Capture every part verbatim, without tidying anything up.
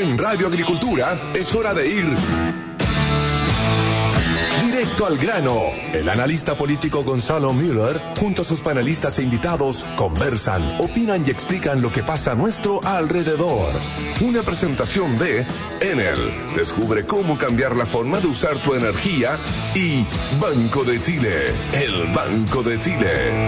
En Radio Agricultura es hora de ir directo al grano. El analista político Gonzalo Müller, junto a sus panelistas e invitados, conversan, opinan y explican lo que pasa a nuestro alrededor. Una presentación de Enel. Descubre cómo cambiar la forma de usar tu energía. Y Banco de Chile, el Banco de Chile.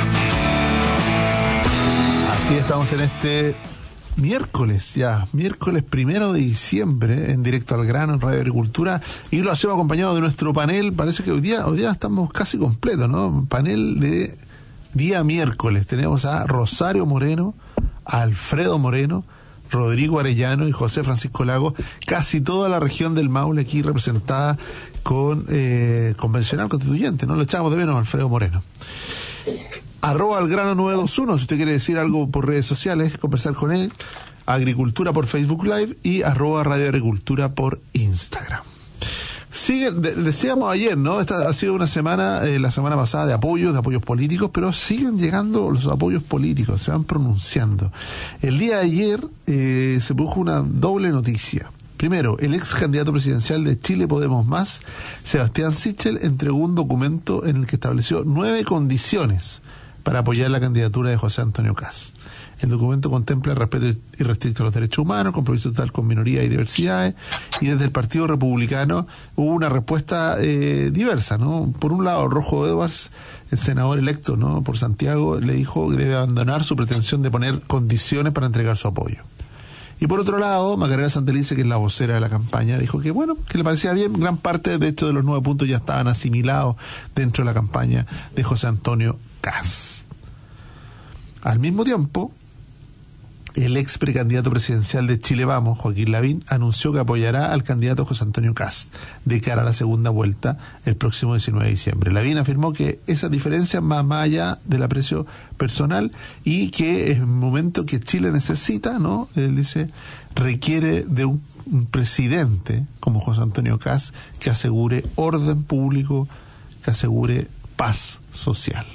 Así estamos en este miércoles, ya, miércoles primero de diciembre, en directo al grano en Radio Agricultura, y lo hacemos acompañado de nuestro panel. Parece que hoy día, hoy día estamos casi completos, ¿no? Panel de día miércoles. Tenemos a Rosario Moreno, a Alfredo Moreno, Rodrigo Arellano y José Francisco Lago, casi toda la región del Maule aquí representada con eh, convencional constituyente, ¿no? Lo echamos de menos, Alfredo Moreno. Arroba al grano nueve dos uno, si usted quiere decir algo por redes sociales, conversar con él. Agricultura por Facebook Live y arroba Radio Agricultura por Instagram. Siguen, de, decíamos ayer, ¿no? Esta ha sido una semana, eh, la semana pasada, de apoyos, de apoyos políticos, pero siguen llegando los apoyos políticos, se van pronunciando. El día de ayer eh, se produjo una doble noticia. Primero, el ex candidato presidencial de Chile Podemos Más, Sebastián Sichel, entregó un documento en el que estableció nueve condiciones para apoyar la candidatura de José Antonio Kast. El documento contempla el respeto irrestricto a los derechos humanos, compromiso total con minorías y diversidades, y desde el Partido Republicano hubo una respuesta eh, diversa, ¿no? Por un lado, Rojo Edwards, el senador electo, ¿no?, por Santiago, le dijo que debe abandonar su pretensión de poner condiciones para entregar su apoyo. Y por otro lado, Macarena Santelice, que es la vocera de la campaña, dijo que bueno, que le parecía bien, gran parte de hecho de los nueve puntos ya estaban asimilados dentro de la campaña de José Antonio Kast. Al mismo tiempo, el ex precandidato presidencial de Chile Vamos, Joaquín Lavín, anunció que apoyará al candidato José Antonio Kast de cara a la segunda vuelta el próximo diecinueve de diciembre. Lavín afirmó que esa diferencia va más allá del aprecio personal y que es el momento que Chile necesita, ¿no? Él dice, requiere de un, un presidente como José Antonio Kast que asegure orden público, que asegure paz social.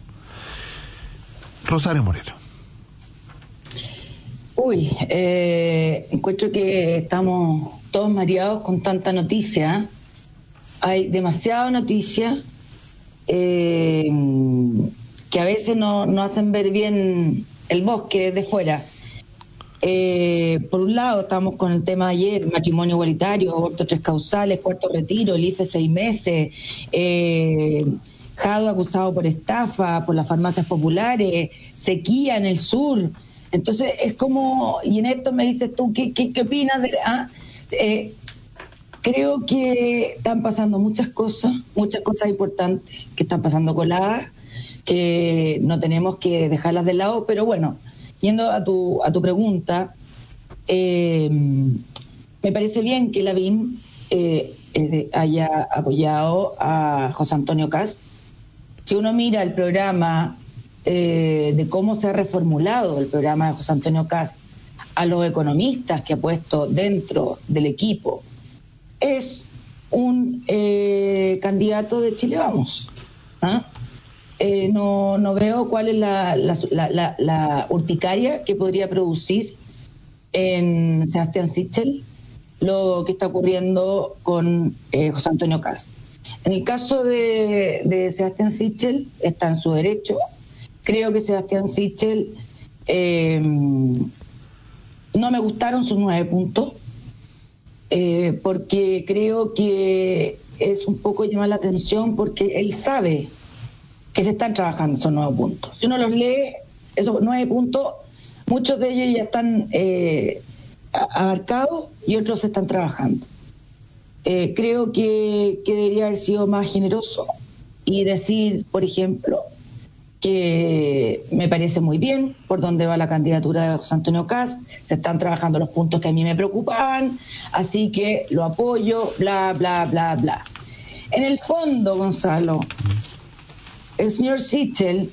Rosario Moreno. Uy, eh, encuentro que estamos todos mareados con tanta noticia. Hay demasiada noticia eh, que a veces no, no hacen ver bien el bosque de fuera. Eh, por un lado, estamos con el tema de ayer, matrimonio igualitario, aborto tres causales, cuarto retiro, el I F E seis meses, eh, Jado acusado por estafa, por las farmacias populares, sequía en el sur. Entonces es como, y en esto me dices tú, ¿qué, qué, qué opinas? De, ah? eh, creo que están pasando muchas cosas, muchas cosas importantes que están pasando coladas, que no tenemos que dejarlas de lado, pero bueno, yendo a tu, a tu pregunta, eh, me parece bien que Lavín eh, eh, haya apoyado a José Antonio Kast. Si uno mira el programa eh, de cómo se ha reformulado el programa de José Antonio Kast a los economistas que ha puesto dentro del equipo, es un eh, candidato de Chile Vamos. ¿Ah? Eh, no, no veo cuál es la, la, la, la, la urticaria que podría producir en Sebastián Sichel lo que está ocurriendo con eh, José Antonio Kast. En el caso de, de Sebastián Sichel, está en su derecho. Creo que Sebastián Sichel, eh, no me gustaron sus nueve puntos, eh, porque creo que es un poco llamar la atención, porque él sabe que se están trabajando esos nueve puntos. Si uno los lee, esos nueve puntos, muchos de ellos ya están eh, abarcados y otros se están trabajando. Eh, creo que, que debería haber sido más generoso y decir, por ejemplo, que me parece muy bien por dónde va la candidatura de José Antonio Kast, se están trabajando los puntos que a mí me preocupaban, así que lo apoyo, bla, bla, bla, bla. En el fondo, Gonzalo, el señor Sichel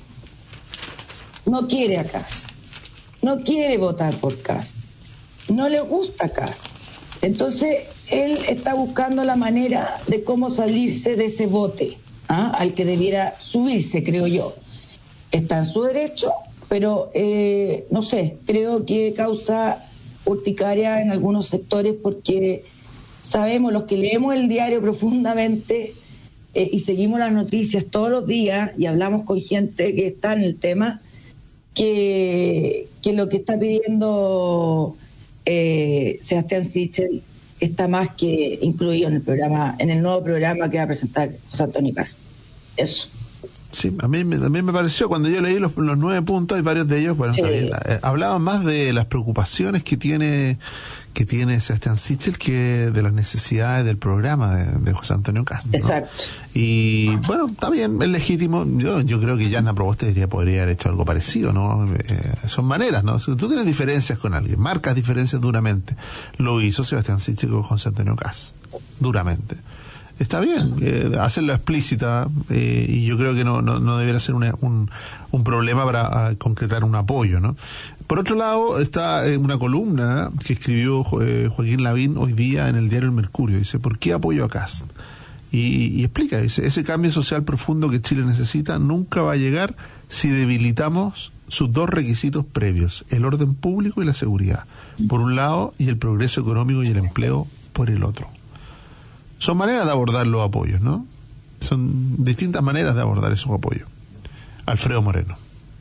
no quiere a Kast, no quiere votar por Kast, no le gusta Kast. Entonces, él está buscando la manera de cómo salirse de ese bote, ¿ah?, al que debiera subirse, creo yo. Está en su derecho, pero eh, no sé, creo que causa urticaria en algunos sectores, porque sabemos, los que leemos el diario profundamente eh, y seguimos las noticias todos los días y hablamos con gente que está en el tema, que, que lo que está pidiendo eh, Sebastián Sichel está más que incluido en el programa, en el nuevo programa que va a presentar José Antonio Kast. Eso. Sí, a mí, a mí me pareció, cuando yo leí los, los nueve puntos, hay varios de ellos, bueno, sí. También, eh, hablaban más de las preocupaciones que tiene que tiene Sebastián Sichel que de las necesidades del programa de, de José Antonio Kast, ¿no? Exacto. Y bueno, está bien, es legítimo. Yo, yo creo que Yana Proboste diría, podría haber hecho algo parecido, ¿no? Eh, son maneras, ¿no? Si tú tienes diferencias con alguien, marcas diferencias duramente. Lo hizo Sebastián Sichel con José Antonio Kast, duramente. Está bien, eh, hacerlo explícita, eh, y yo creo que no, no, no debería ser una, un, un problema para uh, concretar un apoyo, ¿no? Por otro lado, está eh, una columna que escribió eh, Joaquín Lavín hoy día en el diario El Mercurio. Dice, ¿por qué apoyo a Kast? Y, y explica, dice, ese cambio social profundo que Chile necesita nunca va a llegar si debilitamos sus dos requisitos previos, el orden público y la seguridad, por un lado, y el progreso económico y el empleo por el otro. Son maneras de abordar los apoyos, ¿no? Son distintas maneras de abordar esos apoyos. Alfredo Moreno.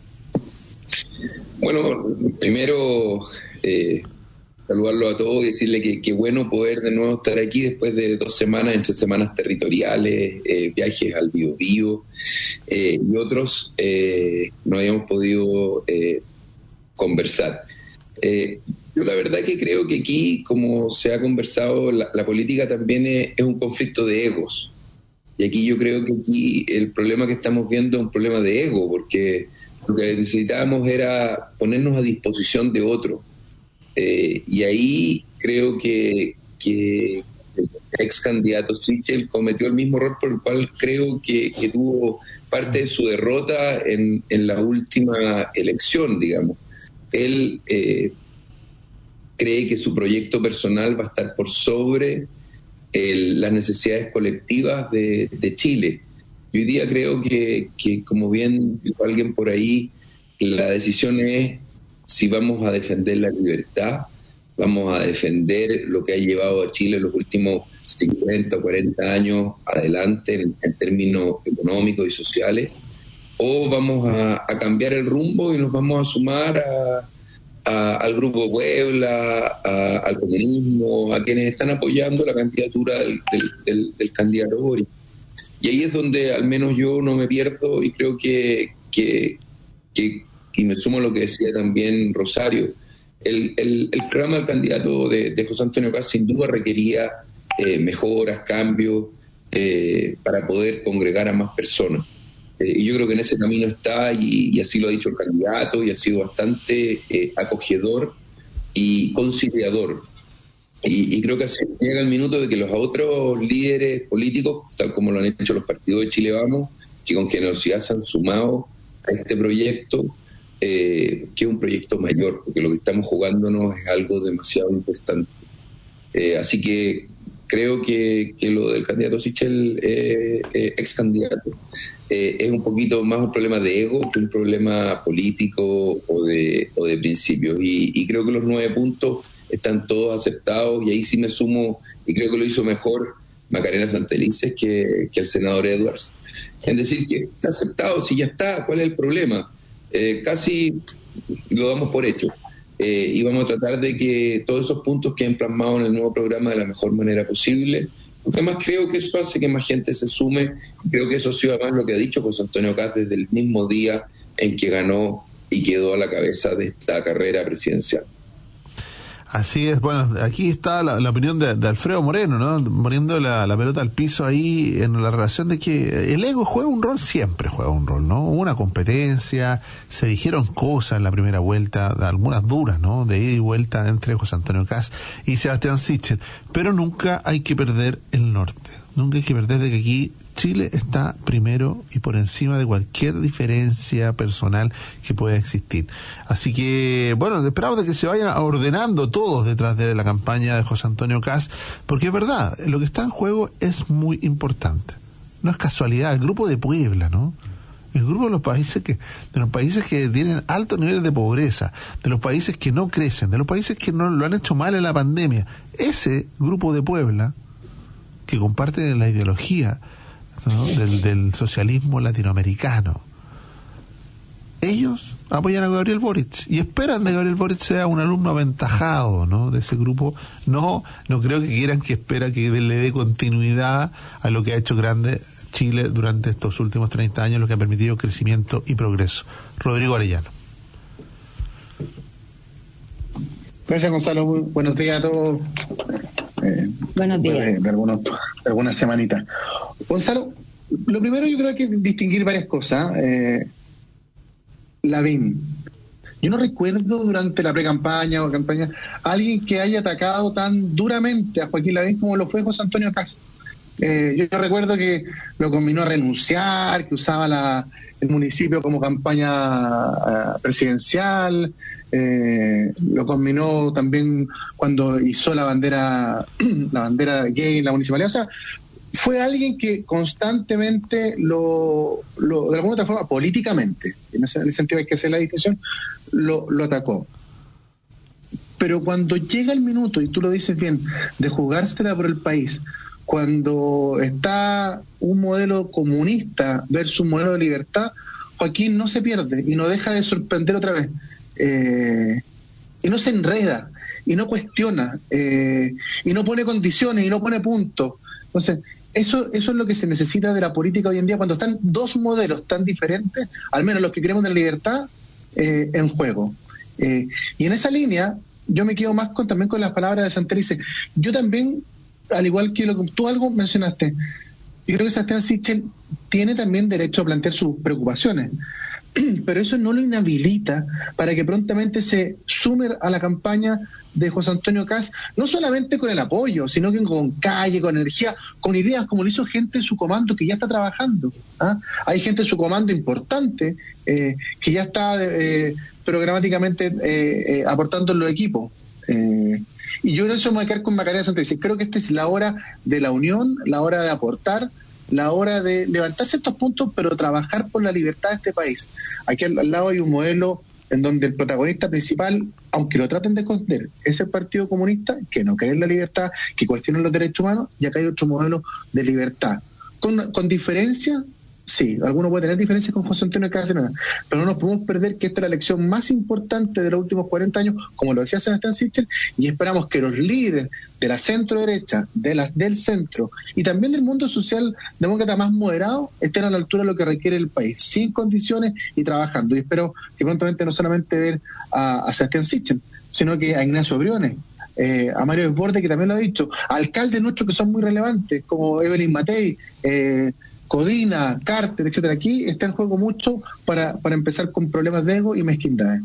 Bueno, primero eh, saludarlo a todos y decirle que qué bueno poder de nuevo estar aquí después de dos semanas, entre semanas territoriales, eh, viajes al Biobío eh, y otros, eh, no habíamos podido eh, conversar. Eh, yo la verdad que creo que aquí, como se ha conversado, la, la política también es, es un conflicto de egos. Y aquí yo creo que aquí el problema que estamos viendo es un problema de ego, porque lo que necesitábamos era ponernos a disposición de otro. Eh, y ahí creo que, que el ex candidato Sichel cometió el mismo error por el cual creo que, que tuvo parte de su derrota en, en la última elección, digamos. Él eh, cree que su proyecto personal va a estar por sobre el, las necesidades colectivas de, de Chile. Y hoy día creo que, que, como bien dijo alguien por ahí, la decisión es si vamos a defender la libertad, vamos a defender lo que ha llevado a Chile los últimos cincuenta o cuarenta años adelante en, en términos económicos y sociales, o vamos a, a cambiar el rumbo y nos vamos a sumar a, a, al Grupo Puebla, a, al comunismo, a quienes están apoyando la candidatura del, del, del, del candidato Boric. Y ahí es donde al menos yo no me pierdo y creo que, que, que y me sumo a lo que decía también Rosario, el, el, el programa del candidato de, de José Antonio Kast sin duda requería eh, mejoras, cambios, eh, para poder congregar a más personas. Eh, y yo creo que en ese camino está, y, y así lo ha dicho el candidato, y ha sido bastante eh, acogedor y conciliador. Y, y creo que así llega el minuto de que los otros líderes políticos, tal como lo han hecho los partidos de Chile Vamos, que con generosidad se han sumado a este proyecto, eh, que es un proyecto mayor, porque lo que estamos jugándonos es algo demasiado importante. Eh, así que creo que, que lo del candidato Sichel, eh, eh, ex candidato, eh, es un poquito más un problema de ego que un problema político o de, o de principios. Y, y creo que los nueve puntos están todos aceptados, y ahí sí me sumo, y creo que lo hizo mejor Macarena Santelices que, que el senador Edwards, en decir que está aceptado, si ya está, ¿cuál es el problema? Eh, casi lo damos por hecho, eh, y vamos a tratar de que todos esos puntos queden plasmados en el nuevo programa de la mejor manera posible, porque además creo que eso hace que más gente se sume. Creo que eso ha sido además lo que ha dicho José Antonio Kast desde el mismo día en que ganó y quedó a la cabeza de esta carrera presidencial. Así es, bueno, aquí está la, la opinión de, de Alfredo Moreno, ¿no? Poniendo la, la pelota al piso ahí en la relación de que el ego juega un rol, siempre juega un rol, ¿no? Hubo una competencia, se dijeron cosas en la primera vuelta, algunas duras, ¿no? De ida y vuelta entre José Antonio Kast y Sebastián Sichel, pero nunca hay que perder el norte, nunca hay que perder de que aquí Chile está primero y por encima de cualquier diferencia personal que pueda existir. Así que, bueno, esperamos de que se vayan ordenando todos detrás de la campaña de José Antonio Kast, porque es verdad, lo que está en juego es muy importante. No es casualidad, el Grupo de Puebla, ¿no? el grupo de los países que de los países que tienen altos niveles de pobreza, de los países que no crecen, de los países que no lo han hecho mal en la pandemia. Ese grupo de Puebla, que comparte la ideología, ¿no?, del, del socialismo latinoamericano, ellos apoyan a Gabriel Boric y esperan de Gabriel Boric sea un alumno aventajado, ¿no?, de ese grupo. No, no creo que quieran que espera que le dé continuidad a lo que ha hecho grande Chile durante estos últimos treinta años, lo que ha permitido crecimiento y progreso. Rodrigo Arellano. Gracias, Gonzalo. Muy buenos días a todos. Eh, buenos días. De, de, algunos, de algunas semanitas. Gonzalo, lo primero yo creo que hay que distinguir varias cosas. Eh, Lavín. Yo no recuerdo durante la pre-campaña o campaña alguien que haya atacado tan duramente a Joaquín Lavín como lo fue José Antonio Kast. Eh, yo, yo recuerdo que lo combinó a renunciar, que usaba la, el municipio como campaña uh, presidencial, eh, lo combinó también cuando hizo la bandera la bandera gay en la municipalidad. O sea, fue alguien que constantemente lo, lo de alguna otra forma, políticamente, en ese, en ese sentido hay que hacer la distinción, lo, lo atacó. Pero cuando llega el minuto, y tú lo dices bien, de jugársela por el país, cuando está un modelo comunista versus un modelo de libertad, Joaquín no se pierde y no deja de sorprender otra vez. Eh, y no se enreda, y no cuestiona, eh, y no pone condiciones, y no pone puntos. Entonces, eso, eso es lo que se necesita de la política hoy en día, cuando están dos modelos tan diferentes, al menos los que queremos de la libertad, eh, en juego. Eh, y en esa línea, yo me quedo más con, también con las palabras de Santelice. Yo también, al igual que lo que tú algo mencionaste, yo creo que Sebastián Sichel tiene también derecho a plantear sus preocupaciones, pero eso no lo inhabilita para que prontamente se sume a la campaña de José Antonio Kast, no solamente con el apoyo, sino que con calle, con energía, con ideas, como lo hizo gente de su comando que ya está trabajando. ¿Ah? Hay gente de su comando importante eh, que ya está eh, programáticamente eh, eh, aportando en los equipos. Eh, y yo en eso me voy a quedar con Macarena Santelice. Creo que esta es la hora de la unión, la hora de aportar, la hora de levantar ciertos puntos, pero trabajar por la libertad de este país. Aquí al, al lado hay un modelo en donde el protagonista principal, aunque lo traten de esconder, es el Partido Comunista, que no cree en la libertad, que cuestiona los derechos humanos, y acá hay otro modelo de libertad. Con, con diferencia, sí, alguno puede tener diferencias con José Antonio Kast, pero no nos podemos perder que esta es la elección más importante de los últimos cuarenta años, como lo decía Sebastián Sichel, y esperamos que los líderes de la centro derecha, de la, del centro y también del mundo social demócrata más moderado estén a la altura de lo que requiere el país, sin condiciones y trabajando. Y espero que prontamente no solamente ver a, a Sebastián Sichel, sino que a Ignacio Briones, Eh, a Mario Desbordes, que también lo ha dicho, a alcaldes nuestros que son muy relevantes, como Evelyn Matei, eh, Codina, Carter, etcétera. Aquí está en juego mucho para, para empezar con problemas de ego y mezquindades.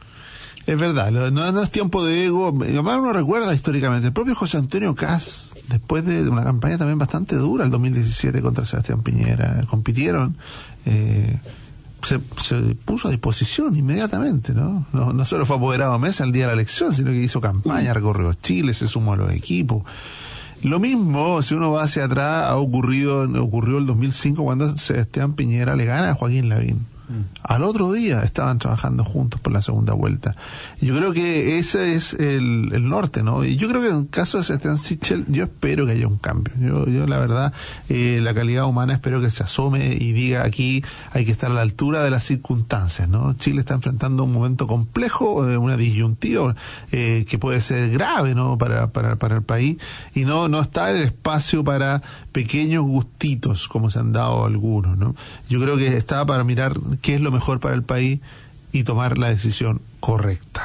Es verdad, no, no es tiempo de ego. Además uno recuerda históricamente, el propio José Antonio Kast, después de una campaña también bastante dura, el dos mil diecisiete contra Sebastián Piñera, compitieron, eh, se, se puso a disposición inmediatamente, ¿no? No, no solo fue apoderado a mesa el día de la elección, sino que hizo campaña, recorrió Chile, se sumó a los equipos. Lo mismo, si uno va hacia atrás, ha ocurrido, ocurrió el dos mil cinco cuando Sebastián Piñera le gana a Joaquín Lavín. Al otro día estaban trabajando juntos por la segunda vuelta. Y yo creo que ese es el, el norte, ¿no? Y yo creo que en el caso de Sebastián Sichel, yo espero que haya un cambio. Yo, yo la verdad, eh, la calidad humana espero que se asome y diga aquí hay que estar a la altura de las circunstancias, ¿no? Chile está enfrentando un momento complejo, eh, una disyuntiva eh, que puede ser grave, ¿no? Para, para, para el país, y no, no está el espacio para pequeños gustitos como se han dado algunos, ¿no? Yo creo que está para mirar qué es lo mejor para el país y tomar la decisión correcta.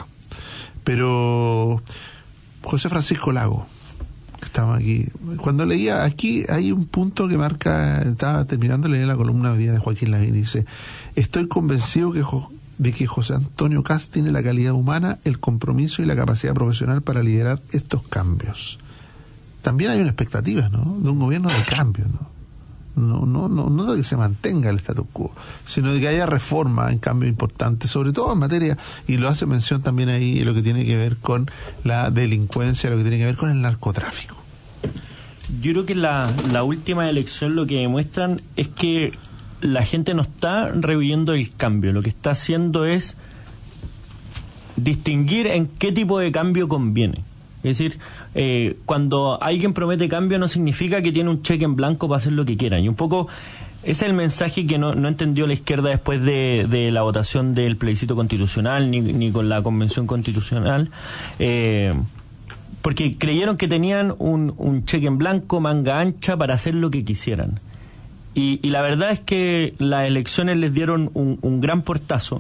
Pero José Francisco Lago, que estaba aquí, cuando leía aquí hay un punto que marca, estaba terminando de leer la columna de, de Joaquín Lavín, dice: estoy convencido que de que José Antonio Kast tiene la calidad humana, el compromiso y la capacidad profesional para liderar estos cambios. También hay una expectativa, ¿no?, de un gobierno de cambio, ¿no? No, no, no, no de que se mantenga el status quo, sino de que haya reforma en cambio importante, sobre todo en materia, y lo hace mención también ahí, lo que tiene que ver con la delincuencia, lo que tiene que ver con el narcotráfico. Yo creo que la, la última elección lo que demuestran es que la gente no está rehuyendo el cambio, lo que está haciendo es distinguir en qué tipo de cambio conviene. Es decir, eh, cuando alguien promete cambio no significa que tiene un cheque en blanco para hacer lo que quieran. Y un poco ese es el mensaje que no, no entendió la izquierda después de, de la votación del plebiscito constitucional, ni, ni con la convención constitucional, eh, porque creyeron que tenían un, un cheque en blanco, manga ancha, para hacer lo que quisieran. Y, y la verdad es que las elecciones les dieron un, un gran portazo,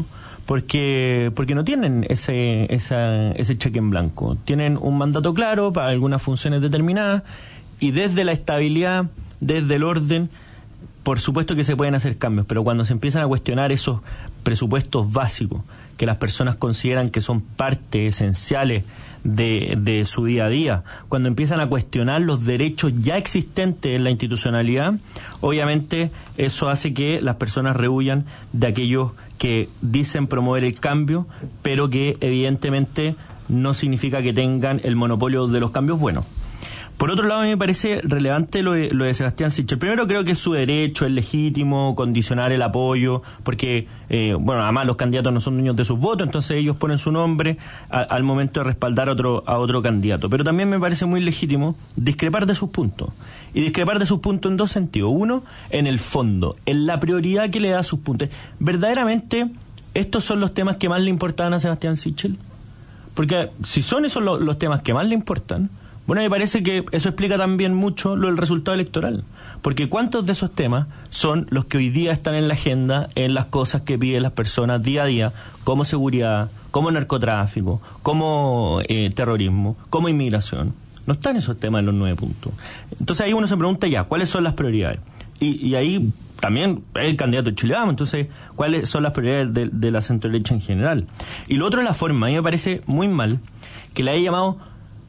porque porque no tienen ese esa, ese cheque en blanco. Tienen un mandato claro para algunas funciones determinadas, y desde la estabilidad, desde el orden, por supuesto que se pueden hacer cambios, pero cuando se empiezan a cuestionar esos presupuestos básicos que las personas consideran que son parte esenciales de, de su día a día, cuando empiezan a cuestionar los derechos ya existentes en la institucionalidad, obviamente eso hace que las personas rehuyan de aquellos que dicen promover el cambio, pero que evidentemente no significa que tengan el monopolio de los cambios buenos. Por otro lado, a mí me parece relevante lo de, lo de Sebastián Sichel. Primero, creo que es su derecho, es legítimo condicionar el apoyo, porque, eh, bueno, además los candidatos no son dueños de sus votos, entonces ellos ponen su nombre a, al momento de respaldar a otro, a otro candidato. Pero también me parece muy legítimo discrepar de sus puntos. Y discrepar de sus puntos en dos sentidos. Uno, en el fondo, en la prioridad que le da a sus puntos. ¿Verdaderamente estos son los temas que más le importaban a Sebastián Sichel? Porque si son esos los, los temas que más le importan, bueno, me parece que eso explica también mucho lo del resultado electoral, porque ¿cuántos de esos temas son los que hoy día están en la agenda, en las cosas que piden las personas día a día, como seguridad, como narcotráfico, como eh, terrorismo, como inmigración? No están esos temas en los nueve puntos. Entonces ahí uno se pregunta ya, ¿cuáles son las prioridades? Y, y ahí también el candidato de Chile Vamos, entonces, ¿cuáles son las prioridades de, de la centroderecha en general? Y lo otro es la forma. A mí me parece muy mal que le haya llamado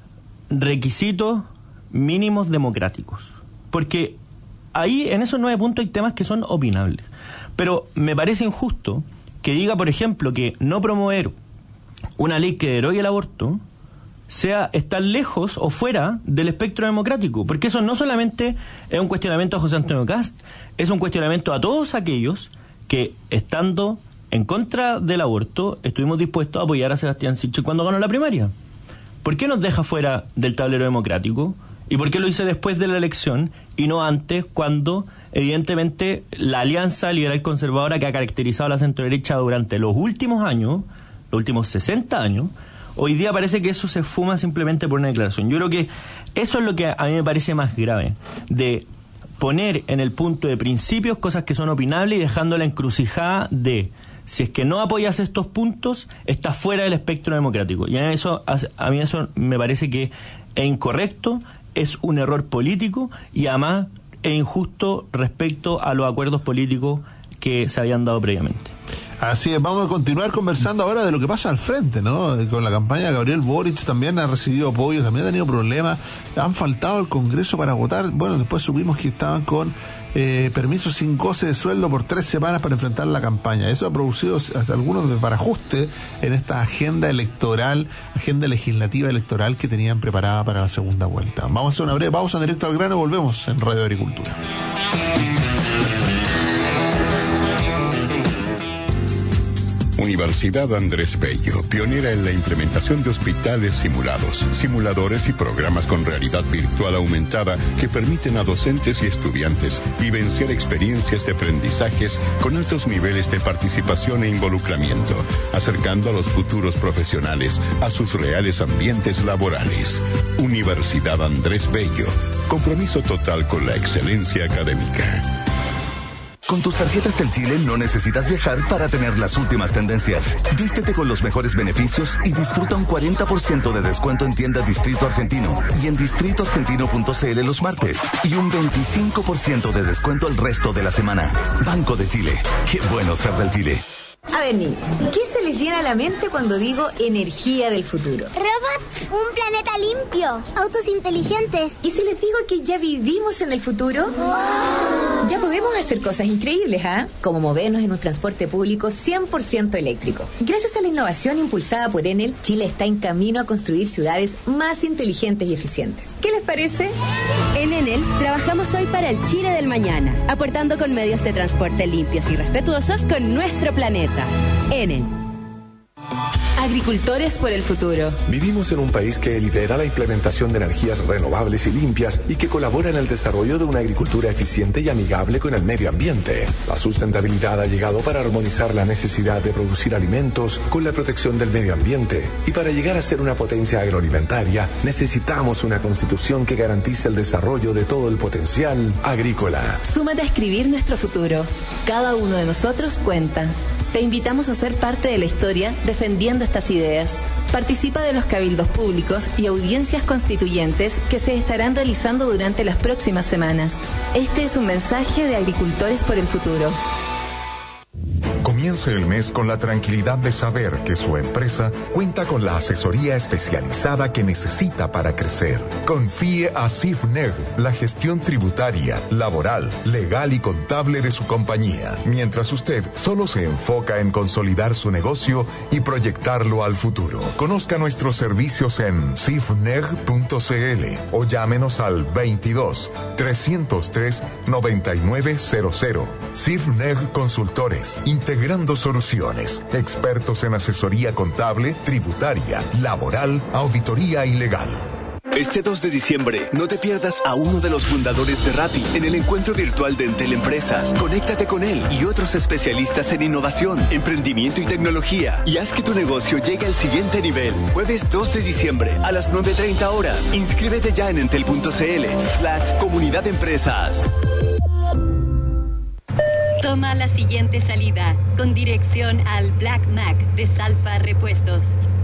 requisitos mínimos democráticos, porque ahí en esos nueve puntos hay temas que son opinables, pero me parece injusto que diga, por ejemplo, que no promover una ley que derogue el aborto sea estar lejos o fuera del espectro democrático, porque eso no solamente es un cuestionamiento a José Antonio Kast, es un cuestionamiento a todos aquellos que, estando en contra del aborto, estuvimos dispuestos a apoyar a Sebastián Sichel cuando ganó la primaria. ¿Por qué nos deja fuera del tablero democrático? ¿Y por qué lo hice después de la elección y no antes, cuando evidentemente la alianza liberal conservadora que ha caracterizado a la centroderecha durante los últimos años, los últimos sesenta años, hoy día parece que eso se fuma simplemente por una declaración? Yo creo que eso es lo que a mí me parece más grave, de poner en el punto de principios cosas que son opinables y dejando la encrucijada de: si es que no apoyas estos puntos, estás fuera del espectro democrático. Y a, eso, a mí eso me parece que es incorrecto, es un error político y además es injusto respecto a los acuerdos políticos que se habían dado previamente. Así es, vamos a continuar conversando ahora de lo que pasa al frente, ¿no? Con la campaña de Gabriel Boric también ha recibido apoyo, también ha tenido problemas, han faltado al Congreso para votar. Bueno, después supimos que estaban con eh, permisos sin goce de sueldo por tres semanas para enfrentar la campaña. Eso ha producido algunos desbarajustes en esta agenda electoral, agenda legislativa electoral que tenían preparada para la segunda vuelta. Vamos a hacer una breve pausa en Directo al Grano, volvemos en Radio Agricultura. Universidad Andrés Bello, pionera en la implementación de hospitales simulados, simuladores y programas con realidad virtual aumentada que permiten a docentes y estudiantes vivenciar experiencias de aprendizajes con altos niveles de participación e involucramiento, acercando a los futuros profesionales a sus reales ambientes laborales. Universidad Andrés Bello, compromiso total con la excelencia académica. Con tus tarjetas del Chile no necesitas viajar para tener las últimas tendencias. Vístete con los mejores beneficios y disfruta un cuarenta por ciento de descuento en tiendas Distrito Argentino y en distrito argentino punto c l los martes y un veinticinco por ciento de descuento el resto de la semana. Banco de Chile. Qué bueno ser del Chile. A ver, niños, ¿qué es el les viene a la mente cuando digo energía del futuro? Robots, un planeta limpio, autos inteligentes. ¿Y si les digo que ya vivimos en el futuro? ¡Wow! Ya podemos hacer cosas increíbles, ¿ah? ¿eh? Como movernos en un transporte público cien por ciento eléctrico. Gracias a la innovación impulsada por Enel, Chile está en camino a construir ciudades más inteligentes y eficientes. ¿Qué les parece? En Enel trabajamos hoy para el Chile del mañana, aportando con medios de transporte limpios y respetuosos con nuestro planeta. Enel. Agricultores por el futuro. Vivimos en un país que lidera la implementación de energías renovables y limpias y que colabora en el desarrollo de una agricultura eficiente y amigable con el medio ambiente. La sustentabilidad ha llegado para armonizar la necesidad de producir alimentos con la protección del medio ambiente. Y para llegar a ser una potencia agroalimentaria, necesitamos una constitución que garantice el desarrollo de todo el potencial agrícola. Súmate a escribir nuestro futuro. Cada uno de nosotros cuenta. Te invitamos a ser parte de la historia defendiendo estas ideas. Participa de los cabildos públicos y audiencias constituyentes que se estarán realizando durante las próximas semanas. Este es un mensaje de Agricultores por el Futuro. Comience el mes con la tranquilidad de saber que su empresa cuenta con la asesoría especializada que necesita para crecer. Confíe a CIFNEG la gestión tributaria, laboral, legal y contable de su compañía, mientras usted solo se enfoca en consolidar su negocio y proyectarlo al futuro. Conozca nuestros servicios en cifneg punto cl o llámenos al veintidós, trescientos tres, noventa y nueve cero cero. CIFNEG Consultores, integrando soluciones, expertos en asesoría contable, tributaria, laboral, auditoría y legal. Este dos de diciembre, no te pierdas a uno de los fundadores de Rappi en el encuentro virtual de Entel Empresas. Conéctate con él y otros especialistas en innovación, emprendimiento y tecnología y haz que tu negocio llegue al siguiente nivel. Jueves dos de diciembre a las nueve treinta horas. Inscríbete ya en entel punto cl slash comunidad empresas. Toma la siguiente salida con dirección al Black Mac de Salfa Repuestos.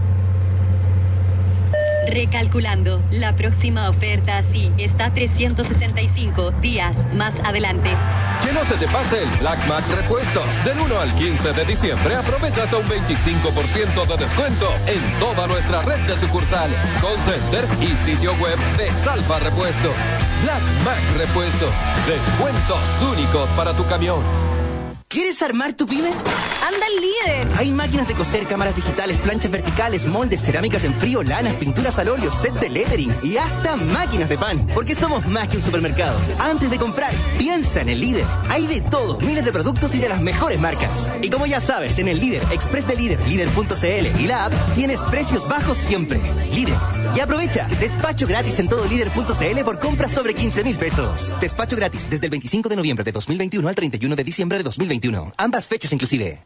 Recalculando, la próxima oferta sí está trescientos sesenta y cinco días más adelante. Que no se te pase el Black Mac Repuestos. Del uno al quince de diciembre aprovecha hasta un veinticinco por ciento de descuento en toda nuestra red de sucursales, call center y sitio web de Salfa Repuestos. Black Mac Repuestos. Descuentos únicos para tu camión. ¿Quieres armar tu pyme? ¡Anda al Líder! Hay máquinas de coser, cámaras digitales, planchas verticales, moldes, cerámicas en frío, lanas, pinturas al óleo, set de lettering y hasta máquinas de pan. Porque somos más que un supermercado. Antes de comprar, piensa en el Líder. Hay de todo, miles de productos y de las mejores marcas. Y como ya sabes, en el Líder, Express de Líder, líder punto cl y la app, tienes precios bajos siempre. Líder. Y aprovecha, despacho gratis en todo líder punto cl por compras sobre quince mil pesos. Despacho gratis desde el veinticinco de noviembre de dos mil veintiuno al treinta y uno de diciembre de dos mil veintiuno. Ambas fechas inclusive.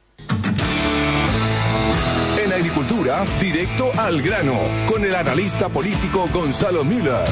En Agricultura, directo al grano, con el analista político Gonzalo Müller.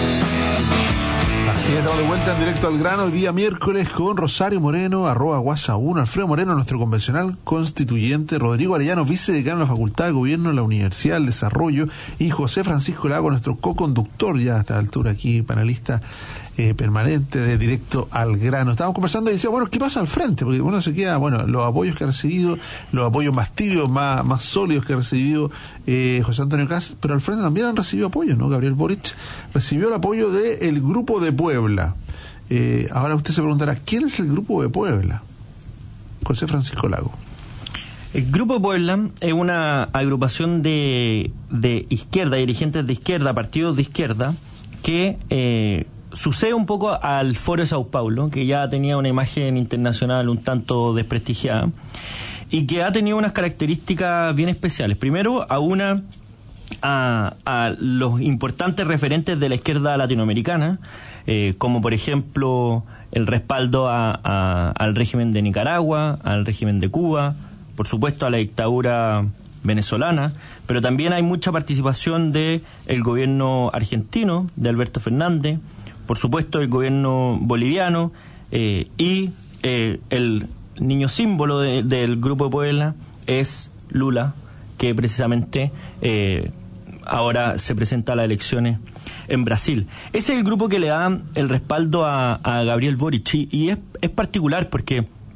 Así estamos de vuelta en Directo al Grano, el día miércoles con Rosario Moreno, arroba guasa uno, Alfredo Moreno, nuestro convencional constituyente, Rodrigo Arellano, vicedecano de la Facultad de Gobierno de la Universidad del Desarrollo, y José Francisco Lago, nuestro co-conductor, ya a esta altura aquí, panelista eh, permanente de Directo al Grano. Estábamos conversando y decía, bueno, ¿qué pasa al frente? Porque uno se queda, bueno, los apoyos que ha recibido, los apoyos más tibios, más, más sólidos que ha recibido eh, José Antonio Kast, pero al frente también han recibido apoyo, ¿no? Gabriel Boric recibió el apoyo del Grupo de Puebla. Eh, ahora usted se preguntará, ¿quién es el Grupo de Puebla? José Francisco Lago. El Grupo de Puebla es una agrupación de, de izquierda, dirigentes de izquierda, partidos de izquierda, que eh, sucede un poco al Foro de Sao Paulo, que ya tenía una imagen internacional un tanto desprestigiada, y que ha tenido unas características bien especiales. Primero, a una a, a los importantes referentes de la izquierda latinoamericana, eh, como por ejemplo el respaldo a, a, al régimen de Nicaragua, al régimen de Cuba, por supuesto a la dictadura venezolana, pero también hay mucha participación de el gobierno argentino, de Alberto Fernández, por supuesto el gobierno boliviano, eh, y eh, el niño símbolo de, del Grupo de Puebla es Lula, que precisamente eh, ahora se presenta a las elecciones en Brasil. Ese es el grupo que le da el respaldo a, a Gabriel Boric, y, y es, es particular porque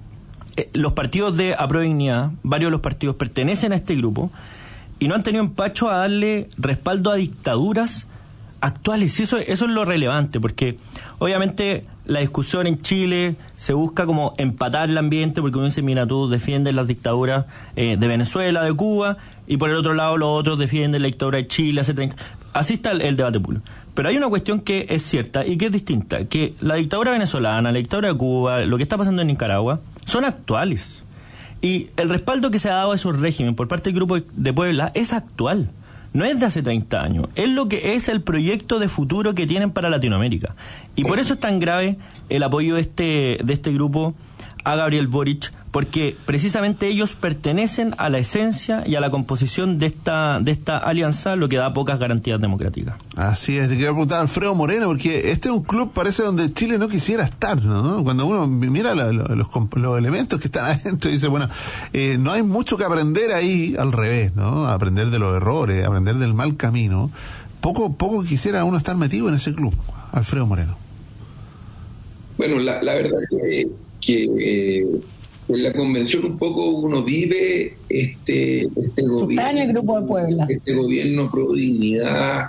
eh, los partidos de Apruebo Dignidad, varios de los partidos pertenecen a este grupo y no han tenido empacho a darle respaldo a dictaduras actuales. Y eso, eso es lo relevante, porque obviamente la discusión en Chile se busca como empatar el ambiente, porque uno dice, mira, tú defiendes las dictaduras eh, de Venezuela, de Cuba, y por el otro lado los otros defienden la dictadura de Chile hace treinta. Así está el, el debate público. Pero hay una cuestión que es cierta y que es distinta, que la dictadura venezolana, la dictadura de Cuba, lo que está pasando en Nicaragua, son actuales. Y el respaldo que se ha dado a esos regímenes por parte del Grupo de Puebla es actual. No es de hace treinta años, es lo que es el proyecto de futuro que tienen para Latinoamérica. Y por eso es tan grave el apoyo de este, de este grupo a Gabriel Boric, porque precisamente ellos pertenecen a la esencia y a la composición de esta de esta alianza, lo que da pocas garantías democráticas. Así es, le quiero preguntar a Alfredo Moreno, porque este es un club, parece, donde Chile no quisiera estar, ¿no? Cuando uno mira la, la, los, los elementos que están adentro, dice, bueno, eh, no hay mucho que aprender ahí, al revés, ¿no? Aprender de los errores, aprender del mal camino. Poco, poco quisiera uno estar metido en ese club, Alfredo Moreno. Bueno, la, la verdad que, que eh, en la convención un poco uno vive este este gobierno. Está en el Grupo de Puebla. Este gobierno pro dignidad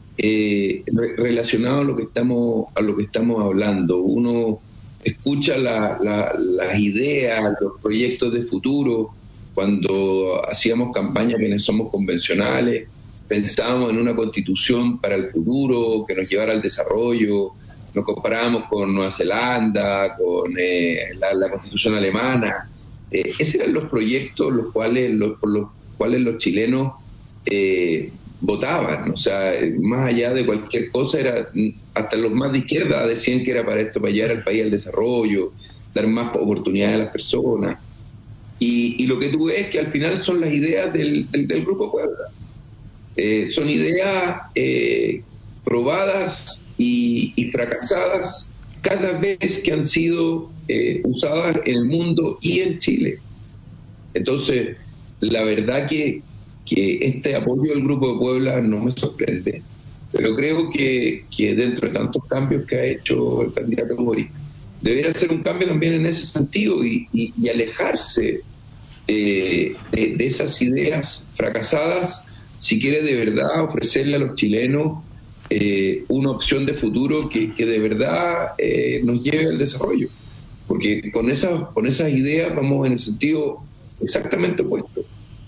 eh, re, relacionado a lo que estamos a lo que estamos hablando. Uno escucha la, la, las ideas, los proyectos de futuro. Cuando hacíamos campaña quienes somos convencionales, pensábamos en una constitución para el futuro que nos llevara al desarrollo. Nos comparábamos con Nueva Zelanda, con eh, la, la Constitución alemana. Eh, esos eran los proyectos los cuales los, por los cuales los chilenos eh, votaban. O sea, más allá de cualquier cosa, era hasta los más de izquierda decían que era para esto, para llevar al país al desarrollo, dar más oportunidades a las personas. Y, y lo que tú ves es que al final son las ideas del, del, del Grupo Puebla. Eh, son ideas eh, probadas Y, y fracasadas cada vez que han sido eh, usadas en el mundo y en Chile. Entonces, la verdad que, que este apoyo del Grupo de Puebla no me sorprende, pero creo que, que dentro de tantos cambios que ha hecho el candidato Boric, debería hacer un cambio también en ese sentido y, y, y alejarse eh, de, de esas ideas fracasadas si quiere de verdad ofrecerle a los chilenos Eh, una opción de futuro que, que de verdad eh, nos lleve al desarrollo, porque con esas con esas ideas vamos en el sentido exactamente opuesto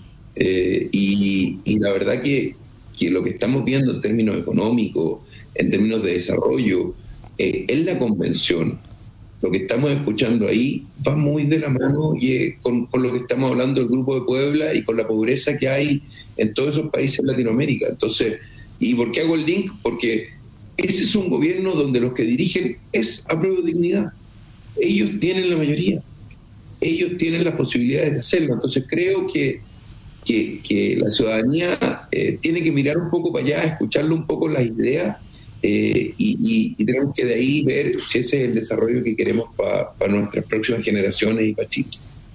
eh, y, y la verdad que, que lo que estamos viendo en términos económicos, en términos de desarrollo, eh, en la convención, lo que estamos escuchando ahí va muy de la mano y, eh, con, con lo que estamos hablando del Grupo de Puebla y con la pobreza que hay en todos esos países de Latinoamérica. Entonces, ¿y por qué hago el link? Porque ese es un gobierno donde los que dirigen es Apruebo Dignidad. Ellos tienen la mayoría. Ellos tienen las posibilidades de hacerlo. Entonces creo que, que, que la ciudadanía eh, tiene que mirar un poco para allá, escucharle un poco las ideas eh, y, y, y tenemos que de ahí ver si ese es el desarrollo que queremos para pa nuestras próximas generaciones y para Chile.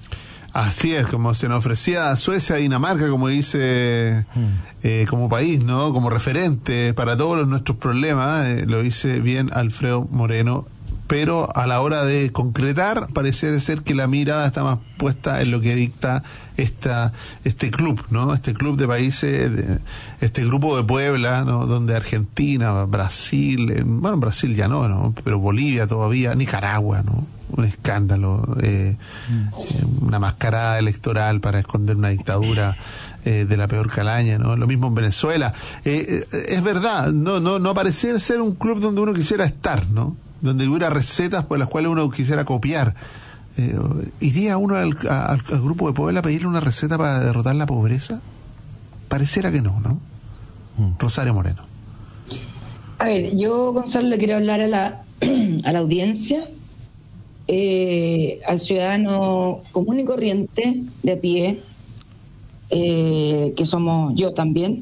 Así es, como se nos ofrecía a Suecia y Dinamarca, como dice, eh, como país, ¿no? Como referente para todos los, nuestros problemas, eh, lo dice bien Alfredo Moreno, pero a la hora de concretar parece ser que la mirada está más puesta en lo que dicta esta este club, ¿no? Este club de países, de, este grupo de Puebla, ¿no? Donde Argentina, Brasil, eh, bueno, Brasil ya no, ¿no? Pero Bolivia todavía, Nicaragua, ¿no? Un escándalo, eh, mm. una mascarada electoral para esconder una dictadura eh, de la peor calaña, ¿no? Lo mismo en Venezuela. Eh, eh, es verdad, no no no parece ser un club donde uno quisiera estar, ¿no? Donde hubiera recetas por las cuales uno quisiera copiar. Eh, ¿Iría uno al, al, al Grupo de Puebla a pedirle una receta para derrotar la pobreza? Pareciera que no, ¿no? Mm. Rosario Moreno. A ver, yo, Gonzalo, le quiero hablar a la, a la audiencia, eh, al ciudadano común y corriente de a pie, eh, que somos yo también,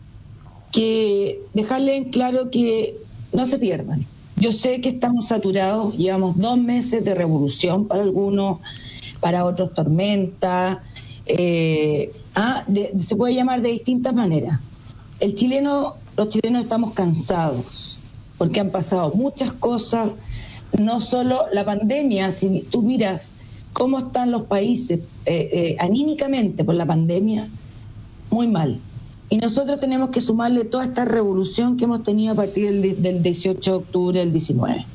que dejarle en claro que no se pierdan. Yo sé que estamos saturados, llevamos dos meses de revolución para algunos, para otros tormenta, eh, ah, de, se puede llamar de distintas maneras. El chileno, los chilenos estamos cansados, porque han pasado muchas cosas, no solo la pandemia, si tú miras cómo están los países eh, eh, anímicamente por la pandemia, muy mal. Y nosotros tenemos que sumarle toda esta revolución que hemos tenido a partir del, del dieciocho de octubre del diecinueve.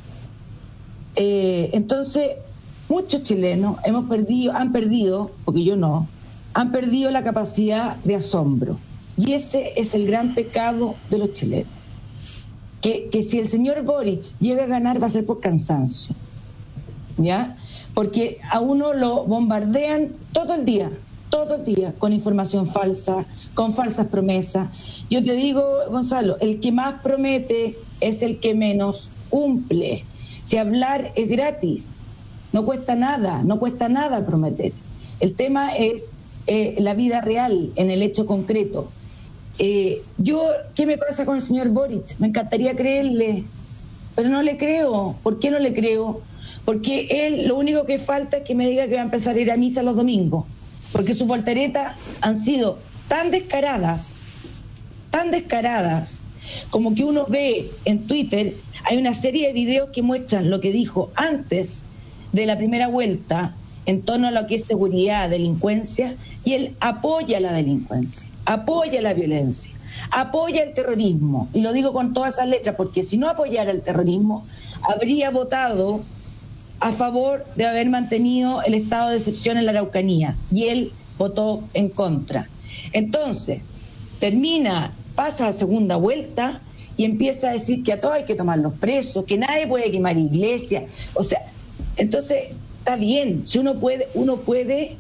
Eh, entonces, muchos chilenos hemos perdido, han perdido, porque yo no, han perdido la capacidad de asombro. Y ese es el gran pecado de los chilenos. Que, que si el señor Boric llega a ganar va a ser por cansancio, ¿ya? Porque a uno lo bombardean todo el día, todo el día, con información falsa, con falsas promesas. Yo te digo, Gonzalo, el que más promete es el que menos cumple. Si hablar es gratis, no cuesta nada, no cuesta nada prometer. El tema es eh, la vida real, en el hecho concreto. Eh, yo, ¿qué me pasa con el señor Boric? Me encantaría creerle, pero no le creo. ¿Por qué no le creo? Porque él, lo único que falta es que me diga que va a empezar a ir a misa los domingos, porque sus volteretas han sido tan descaradas, tan descaradas, como que uno ve en Twitter, hay una serie de videos que muestran lo que dijo antes de la primera vuelta en torno a lo que es seguridad, delincuencia, y él apoya la delincuencia, apoya la violencia, apoya el terrorismo, y lo digo con todas esas letras, porque si no apoyara el terrorismo, habría votado a favor de haber mantenido el estado de excepción en la Araucanía, y él votó en contra. Entonces, termina, pasa a segunda vuelta y empieza a decir que a todos hay que tomar los presos, que nadie puede quemar iglesias. O sea, entonces, está bien, si uno puede, uno puede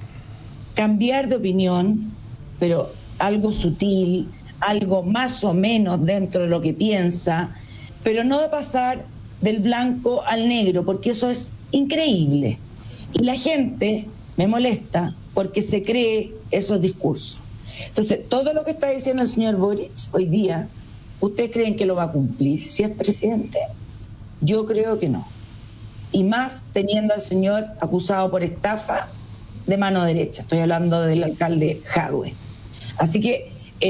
cambiar de opinión, pero algo sutil, algo más o menos dentro de lo que piensa, pero no pasar del blanco al negro, porque eso es increíble. Y la gente me molesta porque se cree esos discursos. Entonces, todo lo que está diciendo el señor Boric hoy día, ¿ustedes creen que lo va a cumplir si es presidente? Yo creo que no. Y más teniendo al señor acusado por estafa de mano derecha. Estoy hablando del alcalde Jadwe. Así que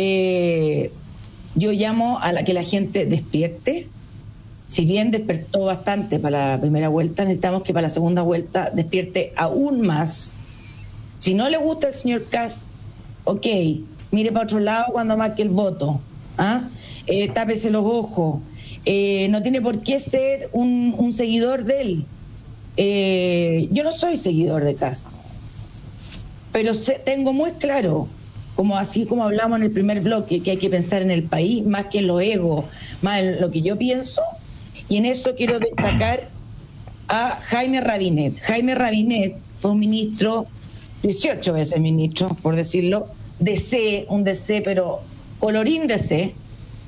eh, yo llamo a la que la gente despierte. Si bien despertó bastante para la primera vuelta, necesitamos que para la segunda vuelta despierte aún más. Si no le gusta el señor Kast, ok, mire para otro lado cuando marque el voto, ¿ah? eh, tápese los ojos, eh, no tiene por qué ser un, un seguidor de él. Eh, yo no soy seguidor de Kast, pero sé, tengo muy claro, como así como hablamos en el primer bloque, que hay que pensar en el país más que en lo ego, más en lo que yo pienso, y en eso quiero destacar a Jaime Rabinet. Jaime Rabinet fue un ministro, dieciocho veces ministro, por decirlo, D C, un D C, pero colorín D C,